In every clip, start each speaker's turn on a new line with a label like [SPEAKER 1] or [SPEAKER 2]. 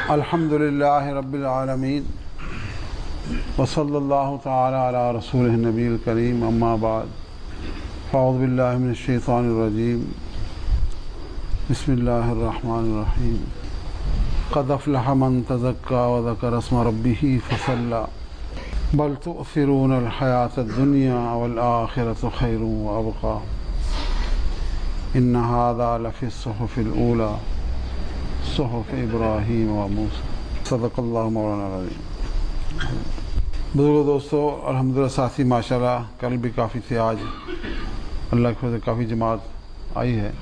[SPEAKER 1] الحمدللہ رب العالمین وصلی اللہ تعالی علی رسولہ النبی الکریم اما بعد فاعوذ باللہ من الشیطان الرجیم بسم اللہ الرحمن الرحیم قد افلح من تزکا وذکر اسم ربہ فصلی بل تؤثرون الحیاة الدنیا والآخرة خیر وابقی ان ھذا لفی الصحف الاولی صحف ابراہیم و موسیٰ صدق اللہ مولانا العظیم۔ بزرگ دوستو، الحمدللہ ساتھی ماشاءاللہ کل بھی کافی تھے، آج اللہ کے فضل کافی جماعت آئی ہے۔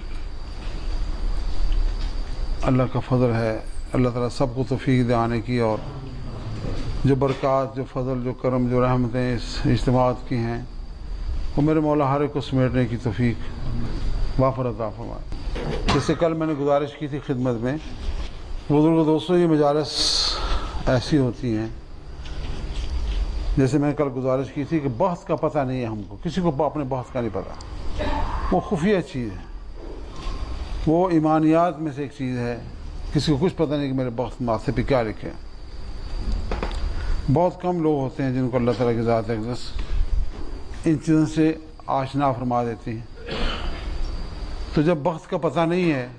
[SPEAKER 1] اللہ کا فضل ہے، اللہ تعالیٰ سب کو توفیق دے آنے کی، اور جو برکات، جو فضل، جو کرم، جو رحمتیں اس اجتماعات کی ہیں وہ میرے مولا ہر ایک کو سمیٹنے کی توفیق وافر عطا فرمائے۔ جیسے کل میں نے گزارش کی تھی خدمت میں، بزرگ دوستوں یہ مجالس ایسی ہوتی ہیں، جیسے میں نے کل گزارش کی تھی کہ بحث کا پتہ نہیں ہے ہم کو، کسی کو اپنے بحث کا نہیں پتہ، وہ خفیہ چیز ہے، وہ ایمانیات میں سے ایک چیز ہے، کسی کو کچھ پتہ نہیں کہ میرے بحث ماتھے پہ کیا لکھے۔ بہت کم لوگ ہوتے ہیں جن کو اللہ تعالیٰ کی ذات اقدس ان چیزوں سے آشنا فرما دیتی ہیں۔ تو جب بخت کا پتہ نہیں ہے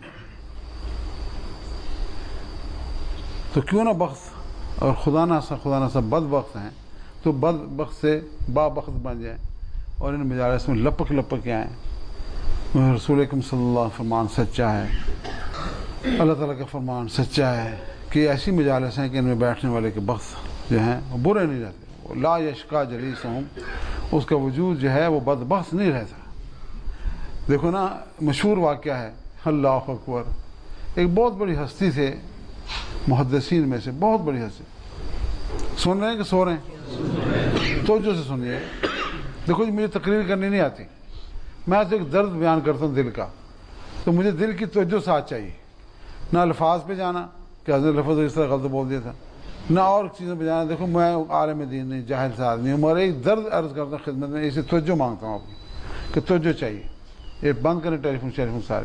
[SPEAKER 1] تو کیوں نہ بخت، اور خدا نہ سب بد بخت ہیں تو بد بخت سے با بخت بن جائیں اور ان مجالس میں لپک کے آئیں۔ رسول اکرم صلی اللہ علیہ وسلم فرمان سچا ہے، اللہ تعالیٰ کا فرمان سچا ہے کہ ایسی مجالس ہیں کہ ان میں بیٹھنے والے کے بخت جو ہیں وہ برے نہیں رہتے، لا یشقا جلیسہم، اس کا وجود جو ہے وہ بد بخت نہیں رہتا۔ دیکھو نا، مشہور واقعہ ہے، اللہ اکبر، ایک بہت بڑی ہستی تھے محدثین میں سے، بہت بڑی ہستی۔ سن رہے ہیں کہ سو رہے ہیں؟ توجہ سے سنیے۔ دیکھو جی، مجھے تقریر کرنی نہیں آتی، میں تو ایک درد بیان کرتا ہوں دل کا، تو مجھے دل کی توجہ ساتھ چاہیے، نہ الفاظ پہ جانا کہ حضرت لفظ اس طرح غلط بول دیا تھا، نہ اور چیزوں پہ جانا۔ دیکھو میں عالم دین نہیں، جاہل سے آدمی ہوں، مگر ایک درد عرض کرتا ہوں خدمت میں، اسے توجہ مانگتا ہوں آپ کی کہ توجہ چاہیے۔ یہ بند کریں ٹیلی فون سارے،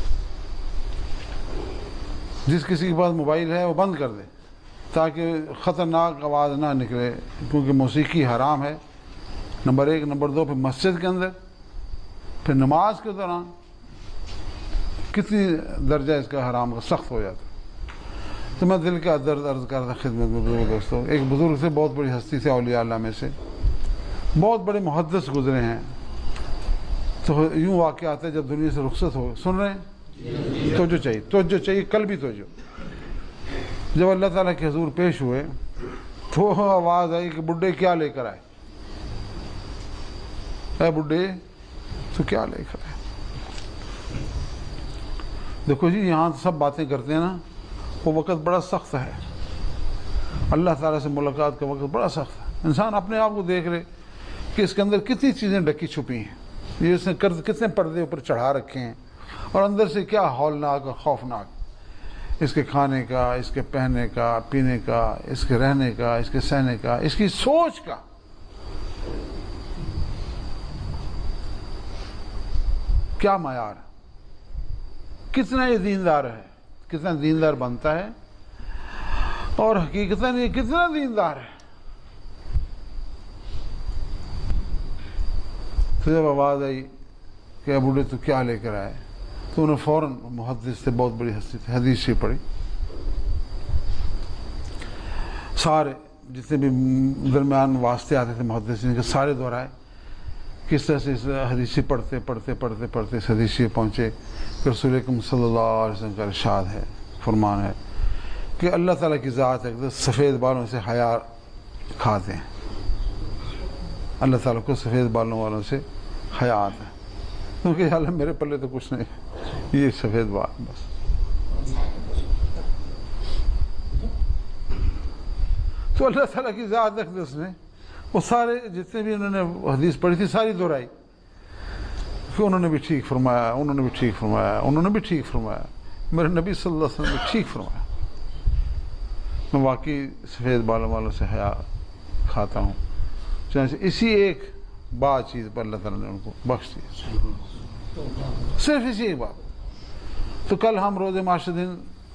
[SPEAKER 1] جس کسی کے پاس موبائل ہے وہ بند کر دے تاکہ خطرناک آواز نہ نکلے، کیونکہ موسیقی حرام ہے، نمبر 1۔ نمبر 2، پھر مسجد کے اندر، پھر نماز کے دوران کتنی درجہ اس کا حرام کا سخت ہو جاتا۔ تو میں دل کا درد عرض کر رہا خدمت میں بزرگ دوستوں۔ ایک بزرگ سے، بہت بڑی ہستی سے، اولیاء اللہ میں سے، بہت بڑے محدث گزرے ہیں۔ تو یوں واقعہ آتا ہے جب دنیا سے رخصت ہو، سن رہے ہیں؟ توجہ چاہیے، توجہ چاہیے، کل بھی توجہ۔ جب اللہ تعالیٰ کے حضور پیش ہوئے تو آواز آئی کہ بڈھے کیا لے کر آئے؟ اے بڈھے تو کیا لے کر آئے؟ دیکھو جی، یہاں سب باتیں کرتے ہیں نا، وہ وقت بڑا سخت ہے، اللہ تعالیٰ سے ملاقات کا وقت بڑا سخت ہے۔ انسان اپنے آپ کو دیکھ لے کہ اس کے اندر کتنی چیزیں ڈکی چھپی ہیں، یہ اس نے کتنے پردے اوپر چڑھا رکھے ہیں، اور اندر سے کیا ہولناک اور خوفناک، اس کے کھانے کا، اس کے پہننے کا، پینے کا، اس کے رہنے کا، اس کے سہنے کا، اس کی سوچ کا۔ کیا معیار، کتنا یہ دیندار ہے، کتنا دیندار بنتا ہے، اور حقیقتاً یہ کتنا دیندار ہے۔ تو جب آواز آئی کہ بوڑھے تو کیا لے کر آئے، تو انہیں فوراً، محدث سے، بہت بڑی ہستی تھی، حدیث سے پڑھی۔ سارے جتنے بھی درمیان واسطے آتے تھے محدثین کے، سارے دہرائے کس طرح سے اس حدیث پڑھتے اس حدیث سے پہنچے کہ رسول اکرم صلی اللہ علیہ وسلم کا ارشاد ہے، فرمان ہے کہ اللہ تعالیٰ کی ذات ہے سفید بالوں سے حیا کھاتے ہیں، اللہ تعالیٰ کو سفید بالوں والوں سے حیا آتا ہے، کیونکہ اللہ میرے پلے تو کچھ نہیں، یہ سفید بال بس۔ تو اللہ تعالیٰ کی ذات اقدس نے وہ سارے جتنے بھی انہوں نے حدیث پڑھی تھی ساری دہرائی، پھر انہوں نے بھی ٹھیک فرمایا، انہوں نے بھی ٹھیک فرمایا، انہوں نے بھی ٹھیک فرمایا، میرے نبی صلی اللہ علیہ وسلم نے ٹھیک فرمایا، میں واقعی سفید بالوں والوں سے حیا کھاتا ہوں۔ چنانچہ اسی ایک بات چیز پر اللہ تعالیٰ نے ان کو بخش دیا، صرف اسی ایک بات۔ تو کل ہم روز معاشر دن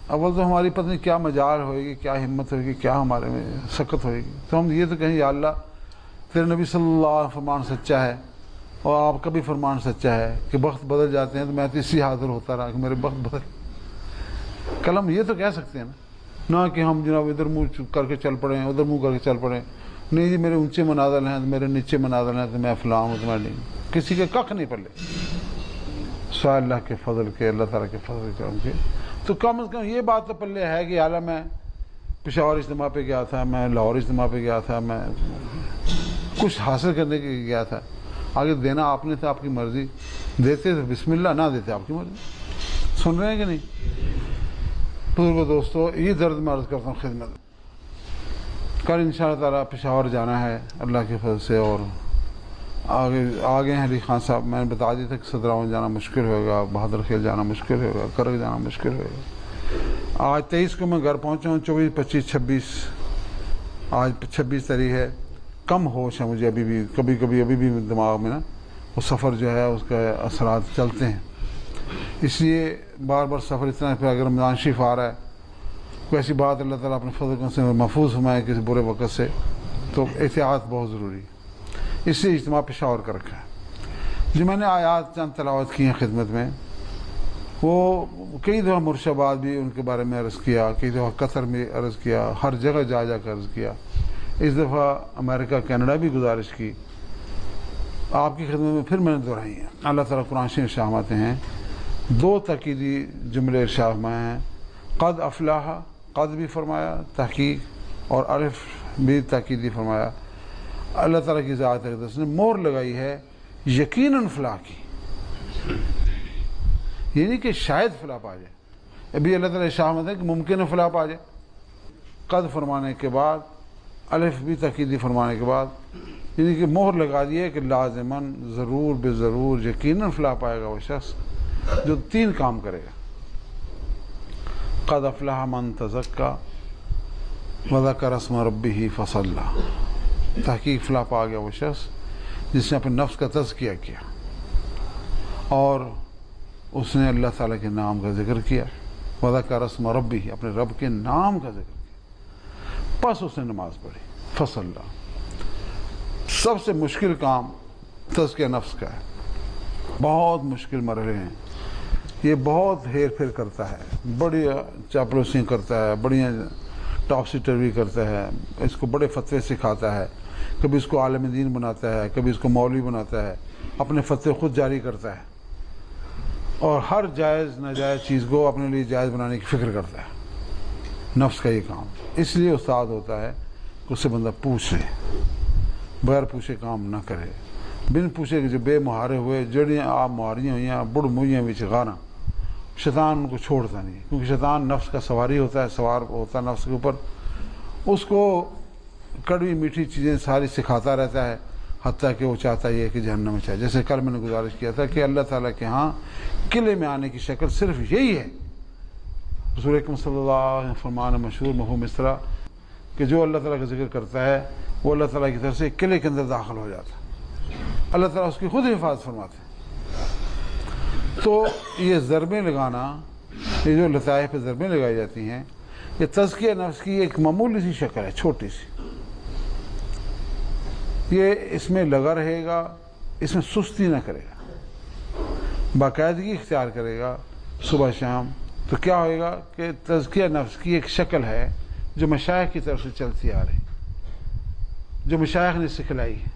[SPEAKER 1] اول تو ہماری پتہ نہیں کیا مجال ہوئے گی، کیا ہمت ہوئے گی، کیا ہمارے میں سکت ہوئے گی، تو ہم یہ تو کہیں یا اللہ تیرے نبی صلی اللہ علیہ وسلم فرمان سچا ہے اور آپ کا بھی فرمان سچا ہے کہ وقت بدل جاتے ہیں، تو میں تو اسی حاضر ہوتا رہا کہ میرے وقت بدل، کل ہم یہ تو کہہ سکتے ہیں نہ کہ ہم جناب ادھر منہ کر کے چل پڑے ہیں ادھر منہ کر کے چل پڑے، نہیں جی میرے اونچے منازل ہیں، میرے نیچے منازل ہیں، تو میں فلاں ہوں تو میں نہیں، کسی کے کخ نہیں پلے سوائے اللہ کے فضل کے، اللہ تعالیٰ کے فضل کرم کے۔ تو کم از کم یہ بات تو پلے ہے کہ اعلیٰ میں پشاور اجتماع پہ گیا تھا، میں لاہور اجتماع پہ گیا تھا، میں کچھ حاصل کرنے کے گیا تھا، آگے دینا آپ نے تھا، آپ کی مرضی، دیتے تو بسم اللہ، نہ دیتے آپ کی مرضی۔ سن رہے ہیں کہ نہیں بزرگو دوستو؟ یہ درد میں عرض کرتا ہوں خدمت۔ کل انشاءاللہ تعالیٰ پشاور جانا ہے اللہ کے فضل سے، اور آگے ہیں علی خان صاحب، میں نے بتا دیا تھا کہ صدراون جانا مشکل ہوگا، بہادر خیل جانا مشکل ہوگا، کرگ جانا مشکل ہوگا۔ آج 23 کو میں گھر پہنچا ہوں، 24 25 26 آج 26 تاریخ ہے، کم ہوش ہے مجھے ابھی بھی، کبھی کبھی ابھی بھی دماغ میں نا وہ سفر جو ہے اس کا اثرات چلتے ہیں، اس لیے بار بار سفر اتنا ہے۔ پھر اگر رمضان شریف آ رہا ہے، کوئی ایسی بات اللہ تعالیٰ اپنے فضل سے محفوظ فرمائے کسی برے وقت سے، تو احتیاط بہت ضروری ہے، اس لیے اجتماع پشاور کر رکھا ہے۔ جو میں نے آیات چند تلاوت کی ہیں خدمت میں، وہ کئی دفعہ مرشد بھی ان کے بارے میں عرض کیا، کئی دفعہ قطر میں عرض کیا، ہر جگہ جا جا کر عرض کیا، اس دفعہ امریکہ کینیڈا بھی گزارش کی آپ کی خدمت میں، پھر میں نے دہرائی ہیں۔ اللہ تعالیٰ قرآن شریف ارشاد ہیں، 2 تاکیدی جملے ارشاد فرمائے ہیں، قد افلاح، قد بھی فرمایا تحقیق، اور الف بھی تاکیدی فرمایا۔ اللہ تعالیٰ کی ذات اقدس نے مہر لگائی ہے یقیناً فلاح کی، یہ نہیں کہ شاید فلاح پا جائے، ابھی اللہ تعالیٰ ارشاد ہے کہ ممکن ہے فلاح پا جائے۔ قد فرمانے کے بعد الف بھی تاکیدی فرمانے کے بعد یعنی کہ مہر لگا دی ہے کہ لازماً ضرور بے ضرور یقیناً فلاح پائے گا وہ شخص جو 3 کام کرے گا۔ قد افلح من تزکا وذکر اسم ربہ فصلی، تحقیق فلاح پا گیا وہ شخص جس نے اپنے نفس کا تزکیہ کیا اور اس نے اللہ تعالیٰ کے نام کا ذکر کیا، وذکر اسم ربہ، اپنے رب کے نام کا ذکر کیا، پس اس نے نماز پڑھی، فصلی۔ سب سے مشکل کام تزکیہ نفس کا ہے، بہت مشکل مرحلے ہیں، یہ بہت ہیر پھیر کرتا ہے، بڑی چاپلوسی کرتا ہے، بڑی ٹاپسی ٹروی کرتا ہے، اس کو بڑے فتوے سکھاتا ہے، کبھی اس کو عالم دین بناتا ہے، کبھی اس کو مولوی بناتا ہے، اپنے فتوے خود جاری کرتا ہے، اور ہر جائز ناجائز چیز کو اپنے لیے جائز بنانے کی فکر کرتا ہے۔ نفس کا یہ کام، اس لیے استاد ہوتا ہے کہ اس سے بندہ پوچھ لے، بغیر پوچھے کام نہ کرے، بن پوچھے کہ جو بے مہارے ہوئے، جڑیاں آپ مہاریاں ہوئی ہیں، بڑھ موئیاں بھی چگانا، شیطان ان کو چھوڑتا نہیں، کیونکہ شیطان نفس کا سواری ہوتا ہے، سوار ہوتا ہے نفس کے اوپر، اس کو کڑوی میٹھی چیزیں ساری سکھاتا رہتا ہے، حتیٰ کہ وہ چاہتا ہے کہ جہنم میں چاہے۔ جیسے کل میں نے گزارش کیا تھا کہ اللہ تعالیٰ کے ہاں قلعے میں آنے کی شکل صرف یہی ہے۔ رسول اکرم صلی اللہ علیہ وسلم فرمان مشہور مفہوم اس طرح کہ جو اللہ تعالیٰ کا ذکر کرتا ہے وہ اللہ تعالیٰ کی طرف سے قلعے کے اندر داخل ہو جاتا ہے، اللہ تعالیٰ اس کی خود حفاظت فرماتے ہیں۔ تو یہ ضربیں لگانا، یہ جو لطائف پہ ضربیں لگائی جاتی ہیں، یہ تزکیہ نفس کی ایک معمولی سی شکل ہے، چھوٹی سی، یہ اس میں لگا رہے گا، اس میں سستی نہ کرے گا، باقاعدگی اختیار کرے گا صبح شام، تو کیا ہوئے گا کہ تزکیہ نفس کی ایک شکل ہے جو مشائخ کی طرف سے چلتی آ رہی، جو مشائخ نے سکھلائی ہے۔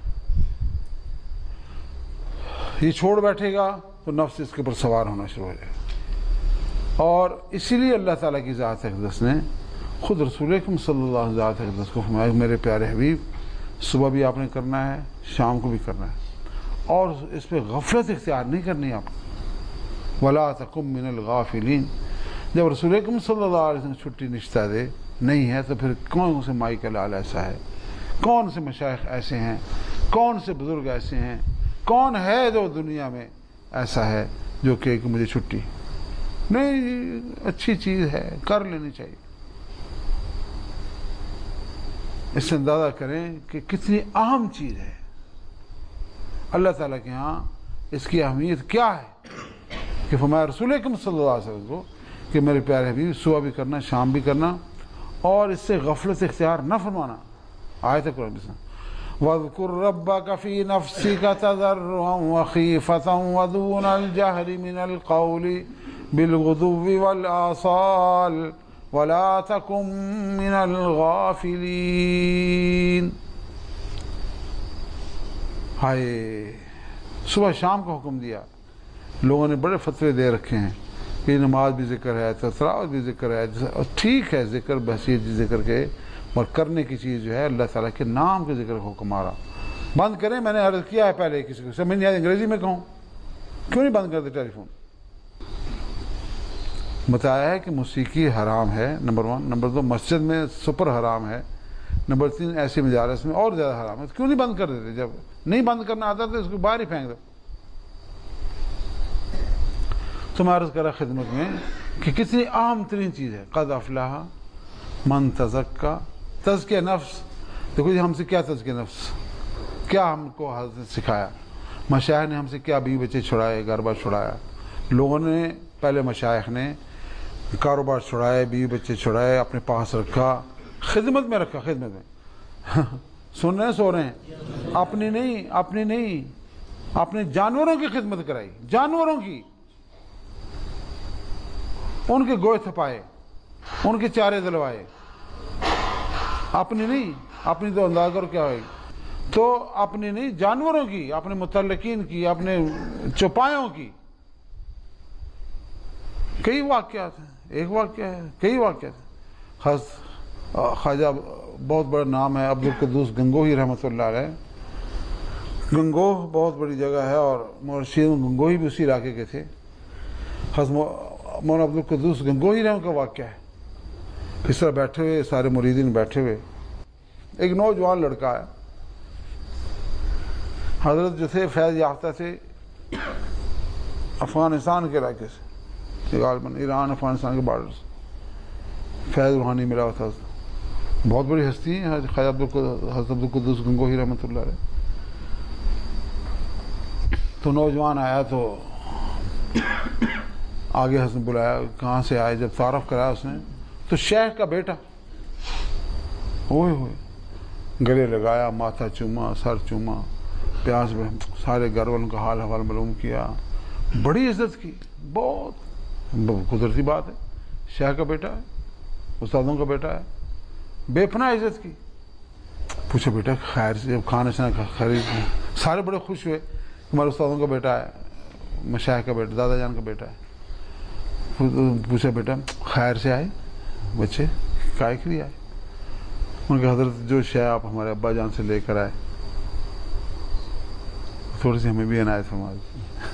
[SPEAKER 1] یہ چھوڑ بیٹھے گا تو نفس اس کے اوپر سوار ہونا شروع ہو جائے گا، اور اسی لیے اللہ تعالیٰ کی ذات اقدس نے خود رسول اکرم صلی اللہ علیہ ذات اقدس کو فرمایا، میرے پیارے حبیب صبح بھی آپ نے کرنا ہے، شام کو بھی کرنا ہے، اور اس پہ غفلت اختیار نہیں کرنی آپ کو، وَلَا تَكُن مِّنَ الْغَافِلِينَ۔ جب رسول اکرم صلی اللہ علیہ وسلم چھٹی نشتہ دے نہیں ہے تو پھر کون سے مائی کا لال ایسا ہے، کون سے مشائخ ایسے ہیں، کون سے بزرگ ایسے ہیں، کون ہے جو دنیا میں ایسا ہے جو کہ مجھے چھٹی نہیں، اچھی چیز ہے کر لینی چاہیے۔ اس سے اندازہ کریں کہ کتنی اہم چیز ہے، اللہ تعالیٰ کے ہاں اس کی اہمیت کیا ہے کہ فرمایا رسول اکرم صلی اللہ علیہ وسلم کو کہ میرے پیارے حبیب صبح بھی کرنا شام بھی کرنا اور اس سے غفلت اختیار نہ فرمانا. آیت قرآن بسم وَاذْكُرْ رَبَّكَ فِي نَفْسِكَ تَضَرُّعًا وَخِيفَةً وَدُونَ الْجَهْرِ مِنَ الْقَوْلِ بِالْغُدُوِّ وَالْآصَالِ وَلَا تَكُن مِّنَ الْغَافِلِينَ. ہائے صبح شام کا حکم دیا. لوگوں نے بڑے فتوے دے رکھے ہیں کہ نماز بھی ذکر ہے تلاوت بھی ذکر ہے. ٹھیک ہے ذکر بحثیت ذکر کے اور کرنے کی چیز جو ہے اللہ تعالیٰ کے نام کے ذکر کو کمارا بند کریں. میں نے عرض کیا ہے پہلے کسی کو سمجھ نہیں آئی انگریزی میں کہوں کیوں نہیں بند کرتے ٹیلی فون. بتایا ہے کہ موسیقی حرام ہے نمبر 1. نمبر 2 مسجد میں سپر حرام ہے. نمبر 3 ایسے مجالس میں اور زیادہ حرام ہے. کیوں نہیں بند کر دیتے؟ جب نہیں بند کرنا آتا تو اس کو باہر ہی پھینک دو. تو میں عرض کرا خدمت میں کہ کتنی عام ترین چیز ہے. قد افلح من تزکا. تزکیہ نفس. دیکھو جی ہم سے کیا تزکیہ نفس کیا ہم کو حضرت نے سکھایا. مشائخ نے ہم سے کیا بیوی بچے چھڑائے گھر بار چھڑایا. لوگوں نے پہلے مشائخ نے کاروبار چھڑائے بیوی بچے چھڑائے اپنے پاس رکھا خدمت میں رکھا. خدمت میں سن رہے ہیں سو رہے ہیں. اپنی نہیں اپنے جانوروں کی خدمت کرائی. جانوروں کی ان کے گوئے تھپائے ان کے چارے دلوائے. اپنی نہیں. اپنی تو انداز کرو کیا ہوئے. تو اپنی نہیں جانوروں کی اپنے متعلقین کی اپنے چوپایوں کی. کئی واقعات ہیں. ایک واقعہ ہے کئی واقعات ہیں. خواجہ بہت بڑا نام ہے عبدالقدوس گنگوہی رحمۃ اللہ علیہ. گنگوہ بہت بڑی جگہ ہے اور مرشید گنگوہی بھی اسی علاقے کے تھے. مولانا عبدالقدوس گنگوہی رحمۃ کا واقعہ ہے. اس طرح بیٹھے ہوئے سارے مریدین بیٹھے ہوئے ایک نوجوان لڑکا ہے. حضرت جو تھے فیض یافتہ تھے افغانستان کے علاقے سے غالباً ایران افغانستان کے بارڈر سے. فیض روحانی ملا ہوا تھا. بہت بڑی ہستی ہیں خواجہ حضرت عبدالقدوس گنگوہی رحمۃ اللہ علیہ. تو نوجوان آیا تو آگے حضرت نے بلایا کہاں سے آئے. جب تعارف کرایا اس نے تو شیخ کا بیٹا ہوئے گلے لگایا ماتھا چوما سر چوما پیاس میں سارے گھر والوں کا حال حوال معلوم کیا. بڑی عزت کی. بہت قدرتی بات ہے. شیخ کا بیٹا ہے استادوں کا بیٹا ہے. بے پناہ عزت کی. پوچھا بیٹا خیر سے جب کھانا شانا خرید سارے بڑے خوش ہوئے. ہمارے استادوں کا بیٹا ہے مشائخ کا بیٹا دادا جان کا بیٹا ہے. پوچھا بیٹا خیر سے آئے بچے کائے کے لیے آئے. ان کے حضرت جو شے آپ ہمارے ابا جان سے لے کر آئے تھوڑی سی ہمیں بھی عنایت فرما دی.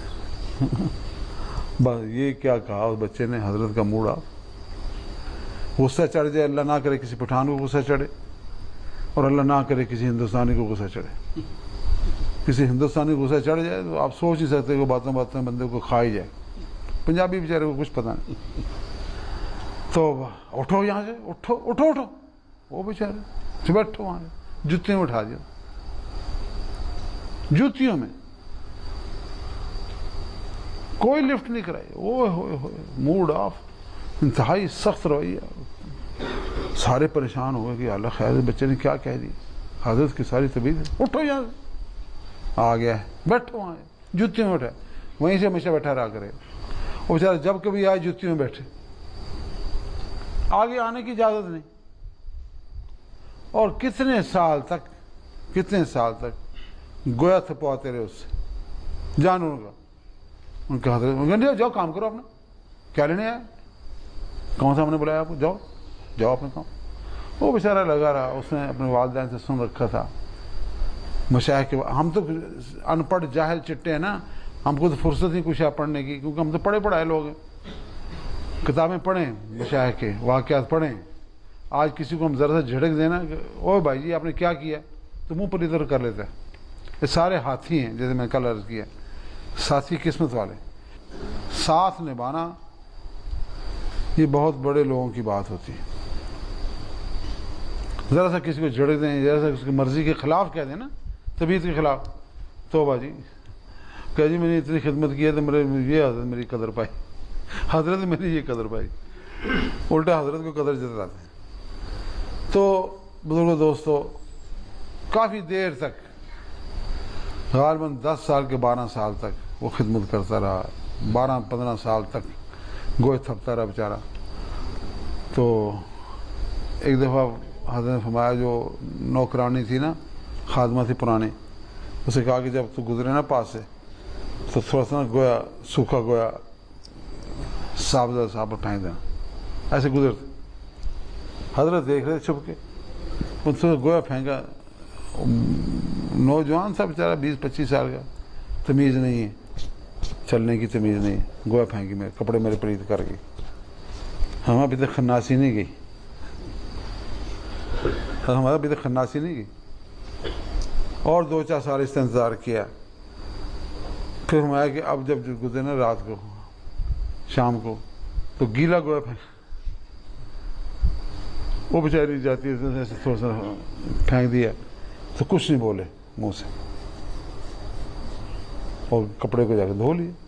[SPEAKER 1] بس یہ کیا کہا اس بچے نے. حضرت کا موڈ آف. غصہ چڑھ جائے اللہ نہ کرے کسی پٹھان کو غصہ چڑھے اور اللہ نہ کرے کسی ہندوستانی کو غصہ چڑھے. کسی ہندوستانی کو غصہ چڑھ جائے تو آپ سوچ نہیں سکتے کہ باتوں باتوں میں بندے کو کھا ہی جائے. پنجابی بیچارے کو کچھ پتہ نہیں. تو اٹھو یہاں سے اٹھو اٹھو اٹھو. وہ بیچارے بیٹھو وہاں جوتیوں میں اٹھا دیا. جوتیوں میں کوئی لفٹ نہیں کرائی. اوئے ہوئے ہوئے موڈ آف. انتہائی سخت رویہ. سارے پریشان ہو گئے کہ اللہ خیر بچے نے کیا کہہ دی. حضرت کی ساری طبیعت اٹھو یہاں سے. آ گیا بیٹھو وہاں جوتیوں میں اٹھا. وہیں سے ہمیشہ بیٹھا رہا کرے. وہ بیچارہ جب کبھی آئے جوتیوں میں بیٹھے. آگے آنے کی اجازت نہیں. اور کتنے سال تک گویا تھپواتے رہے اس سے جانوروں کا. ان کے حضرت جاؤ کام کرو اپنا. کیا لینے آئے کون سا ہم نے بلایا آپ کو. جاؤ اپنے کام. وہ بیچارہ لگا رہا. اس نے اپنے والدین سے سن رکھا تھا مشائخ کے. ہم تو ان پڑھ جاہل چٹے ہیں نا. ہم کو تو فرصت نہیں کچھ ہے پڑھنے کی کیونکہ ہم تو پڑھے پڑھائے لوگ ہیں. کتابیں پڑھیں مشائخ کے واقعات پڑھیں. آج کسی کو ہم ذرا سا جھڑک دینا کہ اوہ بھائی جی آپ نے کیا کیا تو منہ پر ادھر کر لیتا ہے. یہ سارے ہاتھی ہیں جیسے میں کل عرض کیا. ساتھی قسمت والے. ساتھ نبھانا یہ بہت بڑے لوگوں کی بات ہوتی ہے. ذرا سا کسی کو جھڑک دیں ذرا سا اس کی مرضی کے خلاف کہہ دیں نا طبیعت کے خلاف تو باجی کہ جی میں نے اتنی خدمت کی ہے تو میرے یہ حضرت میری قدر پائی. حضرت میری یہ قدر پائی. الٹا حضرت کو قدر جتلاتے ہیں. تو بزرگوں دوستو کافی دیر تک غالباً 10 سال کے 12 سال تک وہ خدمت کرتا رہا. 12-15 سال تک گوئے تھپتا رہا بیچارہ. تو ایک دفعہ حضرت نے فرمایا جو نوکرانی تھی نا، خادمہ تھی پرانی، اسے کہا کہ جب تو گزرے نا پاس سے تو تھوڑا سا نا گویا سوکھا گویا صاحب پھینک دینا. ایسے گزرتے حضرت دیکھ رہے چھپ کے، گویا پھینکا. نوجوان تھا بیچارہ 20-25 سال کا، تمیز نہیں ہے، چلنے کی تمیز نہیں ہے، گویا پھینکی میرے کپڑے میرے پلیت کر گئی. ہمیں ابھی تک خناسی نہیں گئی، ہمارا ابھی تک خناسی نہیں گئی. اور 2-4 سال اس نے انتظار کیا. پھر ہم آیا کہ اب جب گزرے نا رات کو شام کو تو گیلا گویا وہ بیچاری جاتی ہے ایسے تھوڑا سا پھینک دیا تو کچھ نہیں بولے منہ سے، اور کپڑے کو جا کے دھو لیے.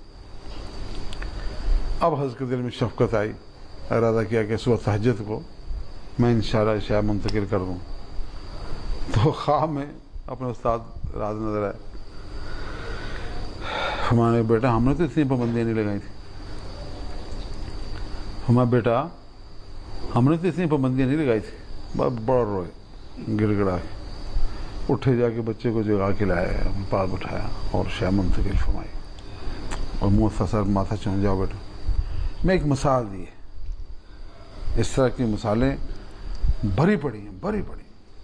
[SPEAKER 1] اب حضرت کے دل میں شفقت آئی، ارادہ کیا کہ صبح تہجد کو میں انشاءاللہ عشاء منتقل کر دوں. تو خواب میں اپنے استاد راز نظر آئے. ہمارے بیٹا ہم نے تو اتنی پابندیاں نہیں لگائی تھی. ہمارا بیٹا ہم نے تو اتنی پابندیاں نہیں لگائی تھی. بڑا روئے، گڑ گڑا کے اٹھے، جا کے بچے کو جگا کے لایا، پاس بٹھایا اور عشاء منتقل فرمائی. اور مختصر ماتھا چون جاؤ بیٹا. میں ایک مثال دی ہے، اس طرح کی مثالیں بھری پڑی ہیں، بھری پڑی.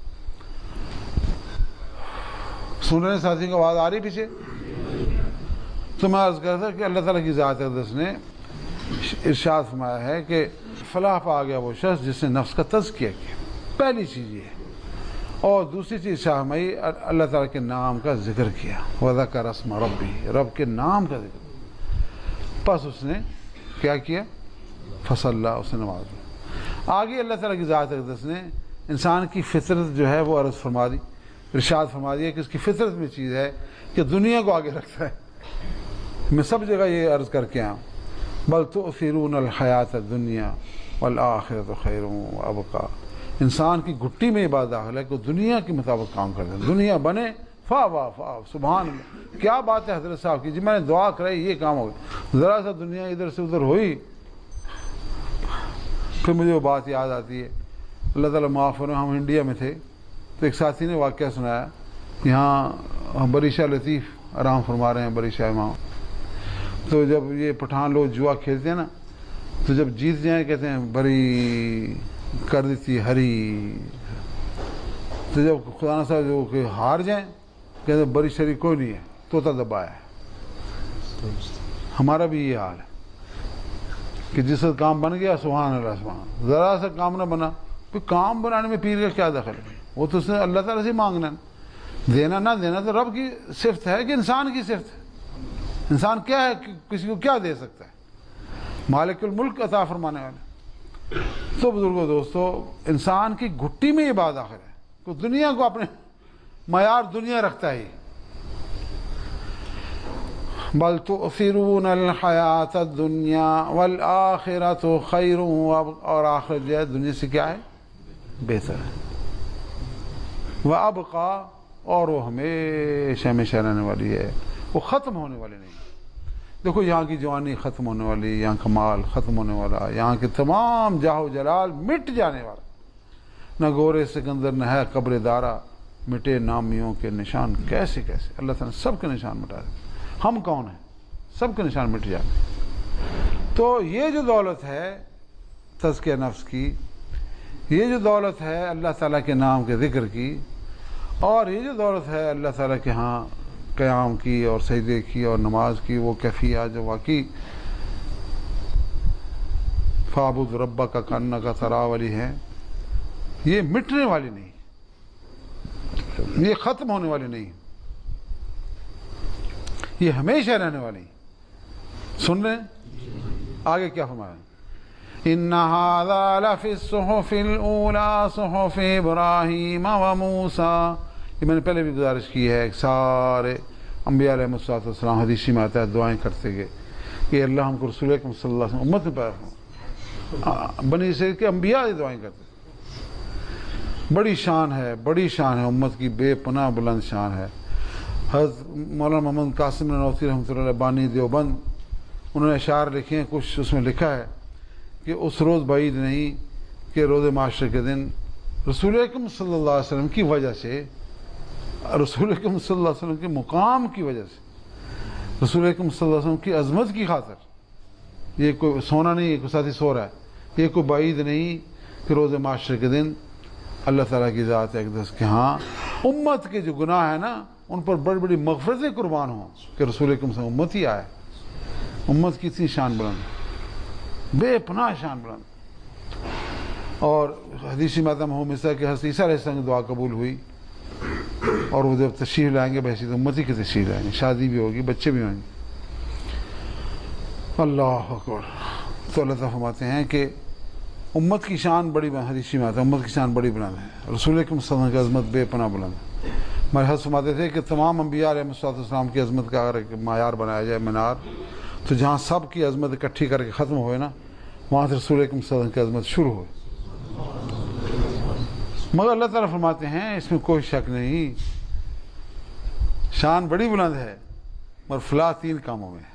[SPEAKER 1] سن رہے ہیں ساتھی کو آواز آ رہی پیچھے؟ تو میں عرض کر رہا تھا کہ اللہ تعالیٰ کی ذات اقدس نے ارشاد فرمایا ہے کہ فلاح پا گیا وہ شخص جس نے نفس کا تزکیہ کیا. پہلی چیز یہ ہے. اور دوسری چیز شاہمئی اللہ تعالیٰ کے نام کا ذکر کیا. وذکر اسم ربی، رب کے نام کا ذکر. پس اس نے کیا کیا؟ فصلی، اس نے نماز پڑھی. آگے اللہ تعالیٰ کی ذات اقدس نے انسان کی فطرت جو ہے وہ عرض فرما دی، ارشاد فرما دیا کہ اس کی فطرت میں چیز ہے کہ دنیا کو آگے رکھتا ہے. میں سب جگہ یہ عرض کر کے آؤں، بل تؤثرون الحیات الدنیا والآخرۃ خیر وابقیٰ. انسان کی گھٹی میں یہ بات داخل ہے کہ دنیا کے مطابق کام کرتے ہیں. دنیا بنے فا واہ فا سبحان اللہ، کیا بات ہے حضرت صاحب کی. جی میں نے دعا کرائی یہ کام ہو گیا. ذرا سا دنیا ادھر سے ادھر ہوئی پھر مجھے وہ بات یاد آتی ہے. اللہ تعالیٰ معاف کرے، ہم انڈیا میں تھے تو ایک ساتھی نے واقعہ سنایا. یہاں بری شاہ لطیف آرام فرما رہے ہیں، بری شاہ امام. تو جب یہ پٹھان لوگ جوا کھیلتے ہیں نا تو جب جیت جائیں کہتے ہیں بری کر دیتی ہری. تو جب خدا نہ صاحب جو کہ ہار جائیں کہتے ہیں بری شریک کوئی نہیں ہے، طوطا دبایا ہے. ہمارا بھی یہ حال ہے کہ جس وقت کام بن گیا سبحان اللہ سبحان، ذرا سا کام نہ بنا تو کام بنانے میں پیر کا کیا دخل ہے؟ وہ تو اس نے اللہ تعالیٰ سے مانگنا ہے. دینا نہ دینا تو رب کی صفت ہے کہ انسان کی صفت ہے. انسان کیا ہے، کسی کو کیا دے سکتا ہے؟ مالک الملک عطا فرمانے والے. تو بزرگوں دوستو انسان کی گھٹی میں یہ بات آخر ہے کہ دنیا کو اپنے معیار دنیا رکھتا ہے. بل تؤثرون الحیات الدنیا والآخرۃ خیر، اور آخرت جو ہے دنیا سے کیا ہے؟ بہتر ہے. وابقیٰ، اور وہ ہمیشہ ہمیشہ رہنے والی ہے، وہ ختم ہونے والی نہیں. دیکھو یہاں کی جوانی ختم ہونے والی، یہاں کا مال ختم ہونے والا، یہاں کے تمام جاہ و جلال مٹ جانے والا. نہ گورے سکندر نہ ہے قبر دارا، مٹے نامیوں کے نشان کیسے کیسے. اللہ تعالیٰ نے سب کے نشان مٹا دے. ہم کون ہیں؟ سب کے نشان مٹ جاتے. تو یہ جو دولت ہے تزکیہ نفس کی، یہ جو دولت ہے اللہ تعالیٰ کے نام کے ذکر کی، اور یہ جو دولت ہے اللہ تعالیٰ کے ہاں قیام کی اور سجدے کی اور نماز کی، وہ کیفیت جو واقعی فاعبد ربک کأنک تراہ والی ہے، یہ مٹنے والی نہیں، یہ ختم ہونے والی نہیں، یہ ہمیشہ رہنے والی. سن رہے ہیں آگے کیا فرمایا؟ ان ھذا لفی الصحف الاولی صحف ابراہیم وموسیٰ. یہ میں نے پہلے بھی گزارش کی ہے، سارے انبیاء علیہ الصلوۃ والسلام حدیث میں آتا ہے دعائیں کرتے گئے کہ اللہ ہم کو رسول اکرم صلی اللہ علیہ وسلم امت میں پیدا فرما. بنی اسرائیل کے انبیاء یہ دعائیں کرتے. بڑی شان ہے، بڑی شان ہے امت کی، بے پناہ بلند شان ہے. حضرت مولانا محمد قاسم نانوتوی رحمۃ اللہ علیہ بانی دیوبند، انہوں نے اشعار لکھے ہیں. کچھ اس میں لکھا ہے کہ اس روز بعید نہیں کہ روز معاشرے کے دن رسول اکرم صلی اللہ علیہ وسلم کی وجہ سے، رسول اکرم صلی اللہ علیہ وسلم کے مقام کی وجہ سے، رسول اکرم صلی اللہ علیہ وسلم کی عظمت کی خاطر، یہ کوئی سونا نہیں ہے کوئی ساتھی سو رہا ہے، یہ کوئی بعید نہیں کہ روز معاشرے کے دن اللہ تعالیٰ کی ذات اقدس کے ہاں امت کے جو گناہ ہیں نا ان پر بڑی بڑی مغفرتیں قربان ہوں کہ رسول اکرم صلی اللہ علیہ وسلم امت ہی آئے. امت کی اتنی شان بلند، بے پناہ شان بلند. اور حدیث مادہ محمد کہ حضرت عیسیٰ علیہ السلام کی دعا قبول ہوئی، اور وہ جب تشریف لائیں گے بحثیت امتی کی تشریف لائیں گے، شادی بھی ہوگی، بچے بھی ہوں گے. اللہ اکبر. تو اللہ تعالیٰ فرماتے ہیں کہ امت کی شان بڑی حدیث میں آتا ہے، امت کی شان بڑی بلند ہے. رسول اکرم صلی اللہ علیہ وسلم کی عظمت بے پناہ بلند ہے. ہمارے حضرت فرماتے تھے کہ تمام انبیاء علیہ السلام کی عظمت کا اگر ایک معیار بنایا جائے مینار، تو جہاں سب کی عظمت اکٹھی کر کے ختم ہوئے نا، وہاں سے رسول اکرم صلی اللہ علیہ وسلم کی عظمت شروع ہوئی. مگر اللہ تعالیٰ فرماتے ہیں اس میں کوئی شک نہیں، شان بڑی بلند ہے، مگر فلاح 3 کاموں میں.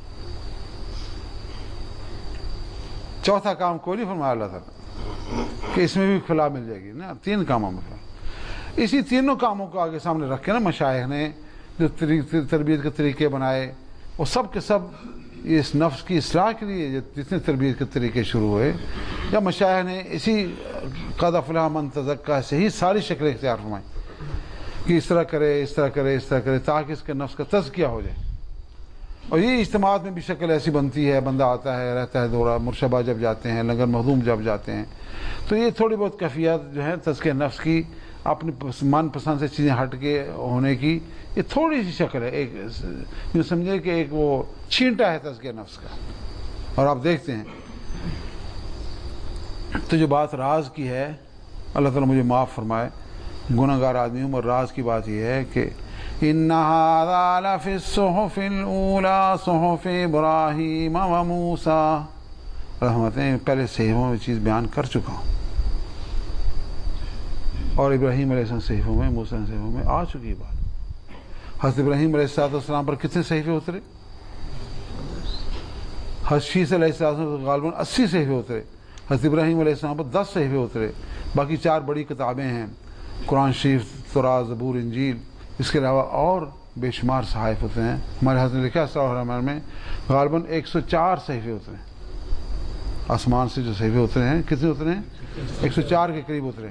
[SPEAKER 1] چوتھا کام کوئی نہیں فرمایا اللہ تعالیٰ کہ اس میں بھی فلاح مل جائے گی نا، 3 کاموں میں فلاح. اسی تینوں کاموں کو آگے سامنے رکھ کے نا مشائخ نے جو تربیت کے طریقے بنائے، وہ سب کے سب اس نفس کی اصلاح کے لیے جتنے تربیت کے طریقے شروع ہوئے، یا مشائخ نے اسی قد افلح من تزکیٰ سے ہی ساری شکلیں اختیار فرمائیں کہ اس طرح کرے، اس طرح کرے، اس طرح کرے، تاکہ اس کے نفس کا تزکیہ ہو جائے. اور یہ اجتماعات میں بھی شکل ایسی بنتی ہے، بندہ آتا ہے، رہتا ہے دورہ مرشبہ جب جاتے ہیں، لنگر مخدوم جب جاتے ہیں، تو یہ تھوڑی بہت کیفیت جو ہے تزکیہ نفس کی، اپنی من پسند سے چیزیں ہٹ کے ہونے کی، یہ تھوڑی سی شکل ہے. ایک یوں سمجھے کہ ایک وہ چھینٹا ہے تزکیہ نفس کا. اور آپ دیکھتے ہیں تو جو بات راز کی ہے، اللہ تعالیٰ مجھے معاف فرمائے، گناہ گار آدمی ہوں، اور راز کی بات یہ ہے کہ إِنَّ هَذَا لَفِي الصُّحُفِ الْأُولَى صُحُفِ إِبْرَاهِيمَ وَمُوسَىٰ. رحمت ہیں پہلے صحیفوں میں چیز بیان کر چکا ہوں، اور ابراہیم علیہ السلام صحیفوں میں، موسیٰ علیہ السلام میں آ چکی بات. حضرت ابراہیم علیہ السلام پر کتنے صحیفے اترے؟ حضرت شیس علیہ السلام پر غالباً 80 صحیفے اترے. حضرت ابراہیم علیہ السلام پر 10 صحیفے اترے. باقی 4 بڑی کتابیں ہیں، قرآن شریف، تورات، زبور، انجیل. اس کے علاوہ اور بے شمار صحائف ہوتے ہیں. ہمارے حضرت نے لکھا ہے اسرار الرحمن میں غالباً 104 صحیفے اترے. آسمان سے جو صحیفے اترے ہیں کتنے اترے ہیں؟ 104 کے قریب اترے.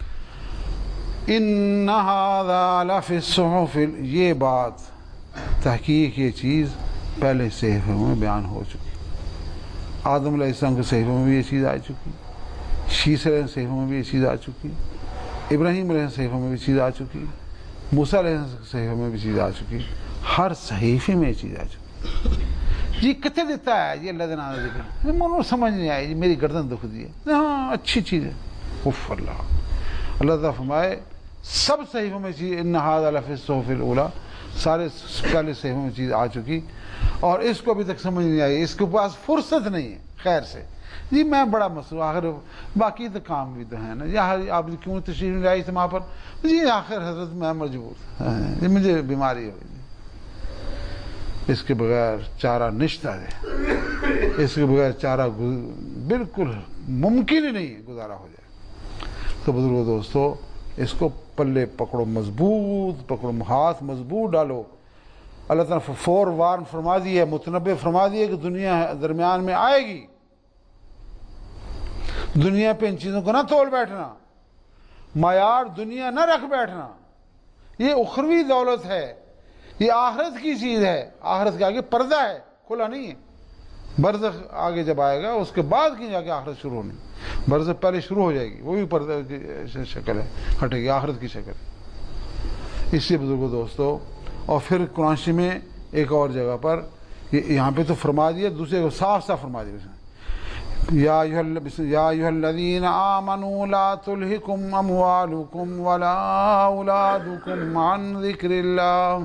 [SPEAKER 1] إِنَّ هَذَا لَفِي الصُّحُفِ، یہ بات تحقیق، یہ چیز پہلے صحیفوں میں بیان ہو چکی. آدم علیہ السلام کے صحیفوں میں بھی یہ چیز آ چکی، شیس علیہ السلام صحیفوں میں بھی یہ چیز آ چکی، ابراہیم علیہ السلام صحیفوں میں بھی چیز آ چکی، موسیٰ علیہ السلام صحیفوں میں بھی چیز آ چکی. ہر صحیفے میں یہ چیز آ چکی. یہ کتنے دیتا ہے یہ اللہ دن آنا ذکر منو سمجھ نہیں آئی، میری گردن دکھ دی ہے. ہاں اچھی چیز ہے. اف اللہ. اللہ تعالیٰ فرمائے سب صحیفوں میں چیز، إِنَّ هَذَا لَفِي الصُّحُفِ الْأُولَىٰ، سارے پہلے صحیفوں میں چیز آ چکی، اور اس کو ابھی تک سمجھ نہیں آئی، اس کے پاس فرصت نہیں ہے خیر سے. جی میں بڑا مصروف، آخر باقی تو کام بھی تو ہیں نا، یا آپ کیوں تشریف نہیں لائی تھی وہاں پر؟ جی آخر حضرت میں مجبور تھا، مجھے بیماری ہو گئی. اس کے بغیر چارہ نشتہ ہے، اس کے بغیر چارہ بالکل ممکن ہی نہیں ہے گزارا ہو جائے. تو بزرگوں دوستو، اس کو پلے پکڑو، مضبوط پکڑو، ہاتھ مضبوط ڈالو. اللہ تعالیٰ فور وارن فرما دی ہے، متنبع فرما دی ہے کہ دنیا درمیان میں آئے گی. دنیا پہ ان چیزوں کو نہ تول بیٹھنا، معیار دنیا نہ رکھ بیٹھنا. یہ اخروی دولت ہے، یہ آخرت کی چیز ہے. آخرت کے آگے پردہ ہے، کھلا نہیں ہے. برزخ آگے جب آئے گا اس کے بعد کی جا کے آخرت شروع ہونی. برزخ پہلے شروع ہو جائے گی، وہ بھی پردہ کی شکل ہے، ہٹے گی آخرت کی شکل. اس لیے بزرگوں دوستو، اور پھر قرآن شریف میں ایک اور جگہ پر یہاں پہ تو فرما دیا، دوسرے کو صاف صاف فرما دیا، یا ایھا الذین آمنوا لا تلہکم اموالکم ولا اولادکم عن ذکر اللہ.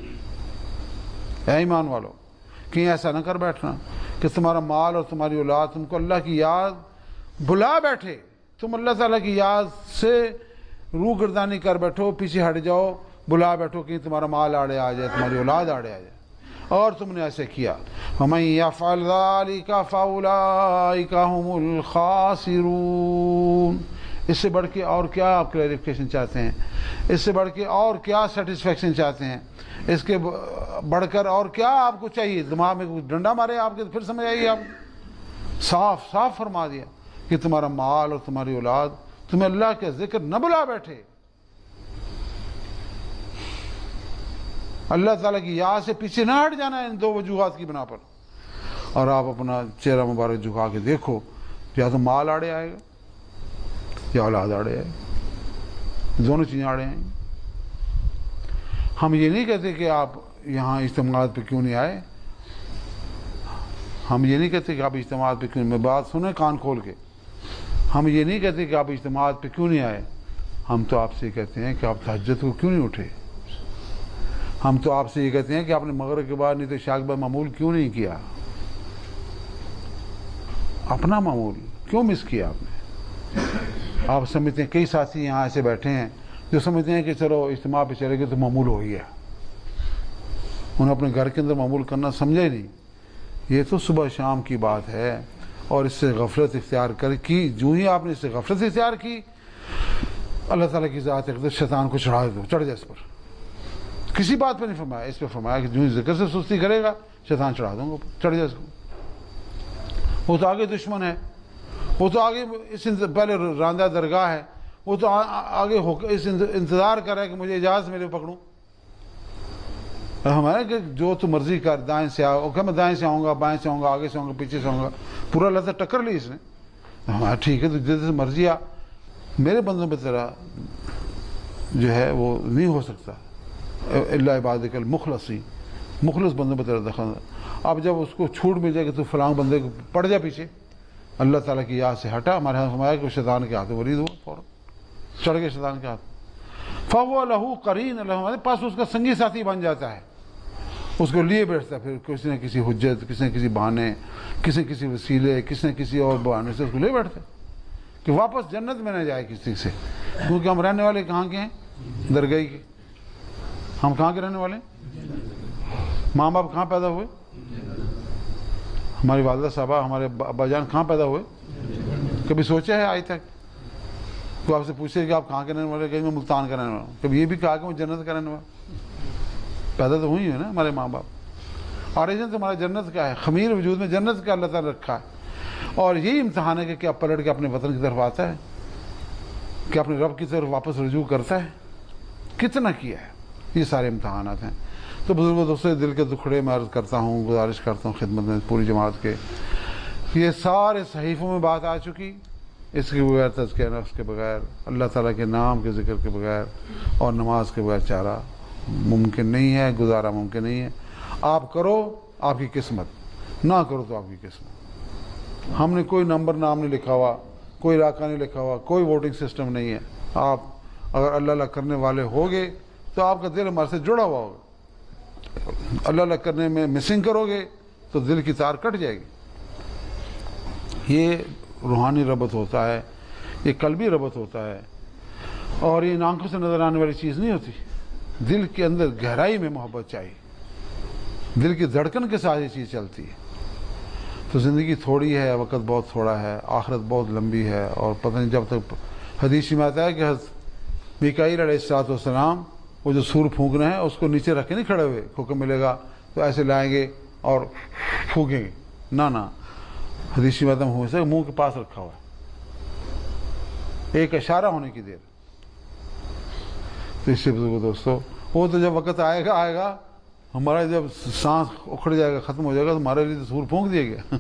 [SPEAKER 1] اے ایمان والو، کہیں ایسا نہ کر بیٹھنا کہ تمہارا مال اور تمہاری اولاد تم کو اللہ کی یاد بھلا بیٹھے تم اللہ تعالیٰ کی یاد سے روح گردانی کر بیٹھو, پیچھے ہٹ جاؤ, بھلا بیٹھو کہ تمہارا مال آڑے آ جائے, تمہاری اولاد آڑے آ جائے, اور تم نے ایسے کیا. وَمَن يَفْعَلْ ذَلِكَ فَأُولَٰئِكَ هُمُ الْخَاسِرُونَ. اس سے بڑھ کے اور کیا آپ کلیریفیکیشن چاہتے ہیں؟ اس سے بڑھ کے اور کیا سیٹسفیکشن چاہتے ہیں؟ اس کے بڑھ کر اور کیا آپ کو چاہیے؟ دماغ میں کوئی ڈنڈا مارے آپ کے, پھر سمجھ آئیے. آپ صاف صاف فرما دیا کہ تمہارا مال اور تمہاری اولاد تمہیں اللہ کے ذکر نہ بلا بیٹھے, اللہ تعالیٰ کی یاد سے پیچھے نہ ہٹ جانا ان دو وجوہات کی بنا پر. اور آپ اپنا چہرہ مبارک جھکا کے دیکھو, یا تو مال آڑے آئے گا یا اولاد آڑے آئے گا, دونوں چیزیں آڑے آئیں گی. ہم یہ نہیں کہتے کہ آپ یہاں اجتماعات پہ کیوں نہیں آئے, ہم یہ نہیں کہتے کہ آپ اجتماعات پہ کیوں, میں بات سنیں کان کھول کے, ہم یہ نہیں کہتے کہ آپ اجتماعات پہ کیوں نہیں آئے, ہم تو آپ سے یہ کہتے ہیں کہ آپ تہجد کو کیوں نہیں اٹھے, ہم تو آپ سے یہ کہتے ہیں کہ آپ نے مغرب کے بعد نہیں تو عشاء کے بعد معمول کیوں نہیں کیا, اپنا معمول کیوں مس کیا آپ نے. آپ سمجھتے ہیں کئی ساتھی یہاں ایسے بیٹھے ہیں جو سمجھتے ہیں کہ چلو اجتماع پہ چلے گئے تو معمول ہو گیا, انہیں اپنے گھر کے اندر معمول کرنا سمجھا ہی نہیں. یہ تو صبح شام کی بات ہے, اور اس سے غفلت اختیار کر کی, جو ہی آپ نے اس سے غفلت اختیار کی, اللہ تعالیٰ کی ذات اقدس شیطان کو چڑھا دو, چڑھ جائے اس پر. کسی بات پہ نہیں فرمایا, اس پہ فرمایا کہ جو ہی ذکر سے سستی کرے گا شیطان چڑھا دوں گا, چڑھ جائے اس کو. وہ تو آگے دشمن ہے, وہ تو آگے اس پہلے راندہ درگاہ ہے, وہ تو آگے اس انتظار کر رہا ہے کہ مجھے اجازت ملے پکڑوں. ہمارا کہ جو تو مرضی کر, دائیں سے آؤ, کہ میں دائیں سے آؤں گا, بائیں سے آؤں گا, آگے سے آؤں گا, پیچھے سے آؤں گا, پورا لذت ٹکر لی اس نے. ہمارا ٹھیک ہے, تو جیسے مرضی آ, میرے بندوں پہ تیرا جو ہے وہ نہیں ہو سکتا, اللہ عبادک المخلصین, مخلص بندوں پہ تیرا دخل. اب جب اس کو چھوٹ مل جائے کہ تو فلاں بندے کو پڑ جا پیچھے, اللہ تعالیٰ کی یاد سے ہٹا, ہمارے ہاں فرمایا کہ شیطان کے ہاتھ ورید ہوا, فوراً چڑھ گئے شیطان کے ہاتھ. فَهُوَ لَهُ قَرِينٌ, ہمارے پاس اس کا سنگی ساتھی بن جاتا ہے, اس کو لیے بیٹھتا ہے, پھر کسی نہ کسی حجت, کسی نہ کسی بہانے, کسی کسی وسیلے, کسی نہ کسی اور بہانے سے اس کو لے بیٹھتا ہے کہ واپس جنت میں نہ جائے کسی سے. کیونکہ ہم رہنے والے کہاں کے ہیں؟ درگاہی کے. ہم کہاں کے رہنے والے ہیں؟ ماں باپ کہاں پیدا ہوئے؟ ہماری والدہ صاحبہ, ہمارے ابا جان کہاں پیدا ہوئے؟ کبھی سوچا ہے آج تک؟ تو آپ سے پوچھے کہ آپ کہاں کے رہنے والے, کہیں میں ملتان کا رہنے والا ہوں. کبھی یہ بھی کہا کہ میں جنت کا رہنے والا. پیدا تو ہوئی ہے نا ہمارے ماں باپ, اوریجن تو ہمارا جنت کا ہے, خمیر وجود میں جنت کا اللہ تعالیٰ رکھا ہے. اور یہی امتحان ہے کہ کیا پلٹ کے اپنے وطن کی طرف آتا ہے, کہ اپنے رب کی طرف واپس رجوع کرتا ہے, کتنا کیا ہے. یہ سارے امتحانات ہیں. تو بزرگوں دوستوں, دل کے دکھڑے میں عرض کرتا ہوں, گزارش کرتا ہوں خدمت میں پوری جماعت کے, یہ سارے صحیفوں میں بات آ چکی. اس کے بغیر, تزکیہ نفس کے بغیر, اللہ تعالیٰ کے نام کے ذکر کے بغیر اور نماز کے بغیر چارہ ممکن نہیں ہے, گزارا ممکن نہیں ہے. آپ کرو آپ کی قسمت, نہ کرو تو آپ کی قسمت. ہم نے کوئی نمبر نام نہیں لکھا ہوا, کوئی علاقہ نہیں لکھا ہوا, کوئی ووٹنگ سسٹم نہیں ہے. آپ اگر اللہ اللہ کرنے والے ہوگے تو آپ کا دل ہمارے سے جڑا ہوا ہوگا. اللہ اللہ کرنے میں مسنگ کرو گے تو دل کی تار کٹ جائے گی. یہ روحانی ربط ہوتا ہے, یہ قلبی ربط ہوتا ہے, اور یہ آنکھوں سے نظر آنے والی چیز نہیں ہوتی. دل کے اندر گہرائی میں محبت چاہیے, دل کی دھڑکن کے ساتھ یہ چیز چلتی ہے. تو زندگی تھوڑی ہے, وقت بہت تھوڑا ہے, آخرت بہت لمبی ہے, اور پتہ نہیں جب تک. حدیث میں آتا ہے کہ حضرت میکائیل علیہ السلام وہ جو سور پھونکنا ہے اس کو نیچے رکھ کے نہیں کھڑے ہوئے, حکم ملے گا تو ایسے لائیں گے اور پھونکیں گے, نہ حدیث میں آتا ہے منہ کے پاس رکھا ہوا ہے, ایک اشارہ ہونے کی دیر. تو اس سے بزرگوں دوستو, وہ تو جب وقت آئے گا ہمارا, جب سانس اکھڑ جائے گا, ختم ہو جائے گا, تو ہمارے لیے تو سور پھونک دیا گیا.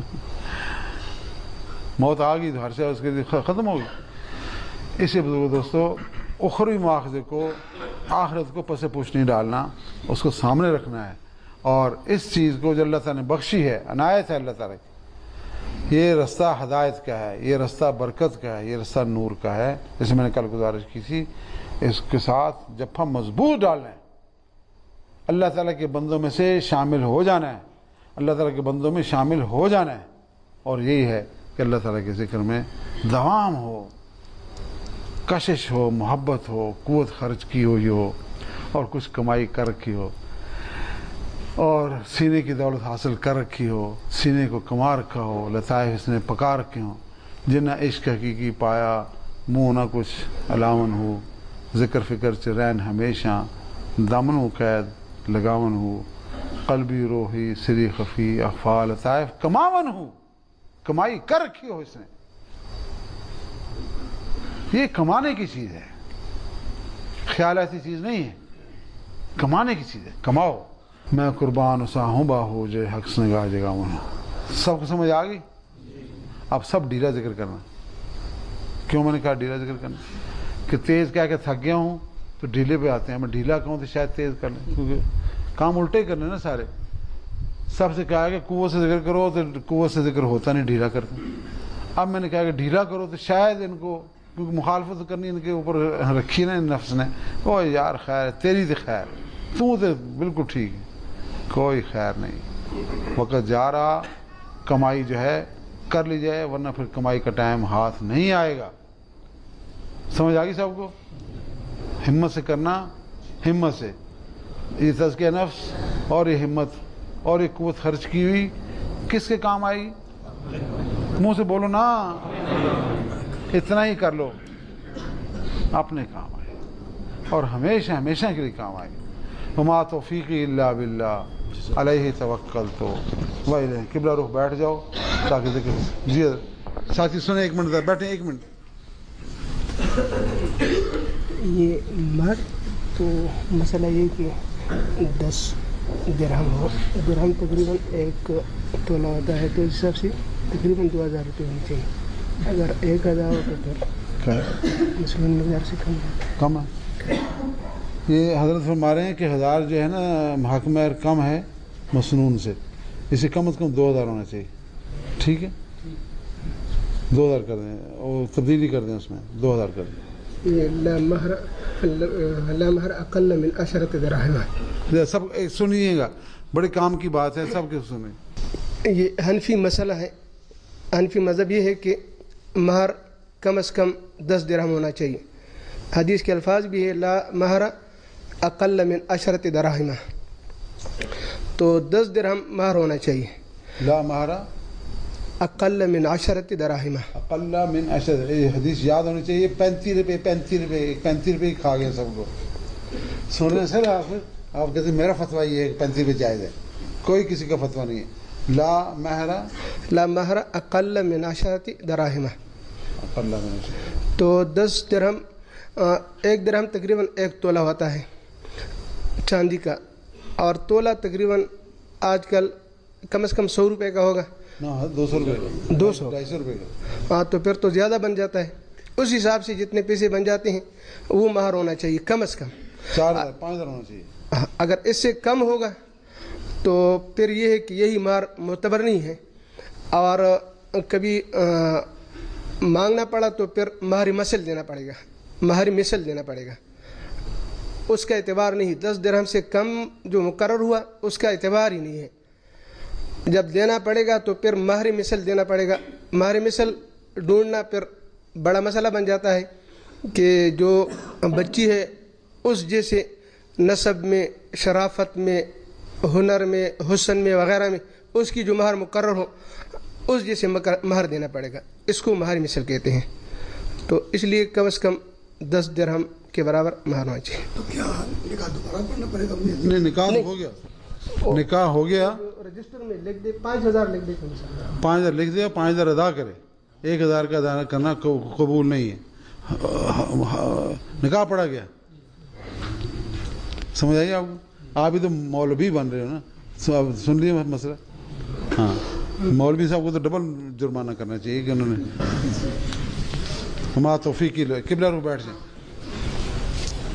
[SPEAKER 1] موت آ گئی تو ہر شے اس کے لیے ختم ہو گئی. اس سے بزرگوں دوستو, اخروی مواخذے کو, آخرت کو پس پوچھ نہیں ڈالنا, اس کو سامنے رکھنا ہے. اور اس چیز کو جو اللہ تعالیٰ نے بخشی ہے, عنایت ہے اللہ تعالیٰ کی, یہ رستہ ہدایت کا ہے, یہ رستہ برکت کا ہے, یہ رستہ نور کا ہے. جیسے میں نے کل گزارش کی تھی, اس کے ساتھ جب ہم مضبوط ڈالنا ہے, اللہ تعالیٰ کے بندوں میں سے شامل ہو جانا ہے, اللہ تعالیٰ کے بندوں میں شامل ہو جانا ہے. اور یہی ہے کہ اللہ تعالیٰ کے ذکر میں دوام ہو, کشش ہو, محبت ہو, قوت خرچ کی ہوئی ہو اور کچھ کمائی کر رکھی ہو اور سینے کی دولت حاصل کر رکھی ہو, سینے کو کما رکھا ہو, لطائف اس نے پکا رکھے ہوں, جنہ عشق حقیقی پایا منہ نہ کچھ علاون ہو, ذکر فکر چ رین ہمیشہ دامن و قید لگاون ہو, قلبی روحی سری خفی اخفا لطائف کماون ہو, کمائی کر رکھی ہو اس نے. یہ کمانے کی چیز ہے, خیال ایسی چیز نہیں ہے, کمانے کی چیز ہے. کماؤ. میں قربان اسا ہوں باہو جو حق سے نگاہ جگہ ہوں. سب کو سمجھ آ گئی؟ اب سب ڈھیلا ذکر کرنا. کیوں میں نے کہا ڈھیلا ذکر کرنا؟ کہ تیز کہہ کے تھک گیا ہوں تو ڈھیلے پہ آتے ہیں. میں ڈھیلا کہوں تو شاید تیز کر لیں, کیونکہ کام الٹے کرنے نا سارے. سب سے کہا کہ قوت سے ذکر کرو تو قوت سے ذکر ہوتا نہیں, ڈھیلا کرتے. اب میں نے کہا کہ ڈھیلا کرو تو شاید ان کو, کیونکہ مخالفت کرنی ان کے اوپر رکھی نا نفس نے, او یار خیر تیری تو خیر, تو بالکل ٹھیک ہے, کوئی خیر نہیں. وقت جا رہا, کمائی جو ہے کر لی جائے, ورنہ پھر کمائی کا ٹائم ہاتھ نہیں آئے گا. سمجھ آ گئی سب کو؟ ہمت سے کرنا, ہمت سے. یہ تزکیہ نفس اور یہ ہمت اور یہ قوت خرچ کی ہوئی کس کے کام آئی؟ منہ سے بولو نا, اتنا ہی کر لو, اپنے کام آئے اور ہمیشہ ہمیشہ کے لیے کام آئے. وما توفیقی الا باللہ علیہ توکلت وإلیہ. قبلہ رخ بیٹھ جاؤ تاکہ ذکر. جی ساتھی سنیں, ایک منٹ بیٹھیں, ایک منٹ.
[SPEAKER 2] یہ مہر تو مسئلہ یہ کہ 10 درہم ہو, درہم تقریباً 1 تولہ ہوتا ہے, تو اس حساب سے تقریباً 2000 روپये ہونی چاہیے. اگر 1000 ہو تو پھر مسلم مقدار سے کم ہے.
[SPEAKER 1] یہ حضرت فرما رہے ہیں کہ 1000 جو ہے نا حق مہر کم ہے مسنون سے, اسے کم از کم 2000 ہونا چاہیے. ٹھیک ہے, 2000 کر دیں اور تبدیلی کر دیں اس میں, 2000 کر دیں.
[SPEAKER 2] لا مہر اقل من 10 دراہم.
[SPEAKER 1] سب سنیے گا, بڑے کام کی بات ہے, سب کے سنیں.
[SPEAKER 2] یہ حنفی مسئلہ ہے. حنفی مذہب یہ ہے کہ مہر کم از کم 10 درہم ہونا چاہیے. حدیث کے الفاظ بھی ہے لا مہر اقل من 10 دراہم, تو 10 درہم مہر ہونا چاہیے.
[SPEAKER 1] لا مہر
[SPEAKER 2] اقل من 10 دراہم,
[SPEAKER 1] اقل من 10. یہ حدیث یاد ہونی چاہیے. 35 روپے کھا گئے سب کو. سن رہے ہیں سر آپ کہتے ہیں میرا فتویٰ یہ ہے کہ 35 روپے جائز ہے, کوئی کسی کا فتویٰ نہیں ہے. لا مہر
[SPEAKER 2] اقل من 10 دراہم,
[SPEAKER 1] اقل من 10.
[SPEAKER 2] تو 10 درہم, 1 درہم تقریباً 1 تولہ ہوتا ہے چاندی کا, اور تولہ تقریباً آج کل کم از کم 100 روپے کا ہوگا.
[SPEAKER 1] 200 روپے کا, 250 روپے کا.
[SPEAKER 2] ہاں, تو پھر تو زیادہ بن جاتا ہے. اس حساب سے جتنے پیسے بن جاتے ہیں وہ مہر ہونا چاہیے کم از کم.
[SPEAKER 1] 4000 5000 ہونا چاہیے.
[SPEAKER 2] اگر اس سے کم ہوگا تو پھر یہ ہے کہ یہی مہر معتبر نہیں ہے, اور کبھی مانگنا پڑا تو پھر مہر مثل دینا پڑے گا, مہر مثل دینا پڑے گا. اس کا اعتبار نہیں. 10 درہم سے کم جو مقرر ہوا اس کا اعتبار ہی نہیں ہے. جب دینا پڑے گا تو پھر مہر مثل دینا پڑے گا. مہر مثل ڈھونڈنا پھر بڑا مسئلہ بن جاتا ہے کہ جو بچی ہے اس جیسے نسب میں, شرافت میں, ہنر میں, حسن میں وغیرہ میں اس کی جو مہر مقرر ہو اس جیسے مہر دینا پڑے گا. اس کو مہر مثل کہتے ہیں. تو اس لیے کم از کم 10 درہم کے برابر مہر ہونا چاہیے.
[SPEAKER 3] تو کیا نکاح دوبارہ پڑھنا پڑے گا؟
[SPEAKER 1] نہیں, نکاح ہو گیا, نکاح ہو گیا.
[SPEAKER 2] رجسٹر میں لکھ دے 5000 لکھ دے,
[SPEAKER 1] 5000 لکھ دیا, 5000 ادا کرے. 1000 کا ادا کرنا قبول نہیں ہے. نکاح پڑا گیا. سمجھ آئیے آپ کو؟ آپ بھی تو مولوی بن رہے ہو نا, سن لیے مسئلہ. ہاں, مولوی صاحب کو تو ڈبل جرمانہ کرنا چاہیے کہ انہوں نے. ہمارا توفیق قبلہ رخ بیٹھ جائیں.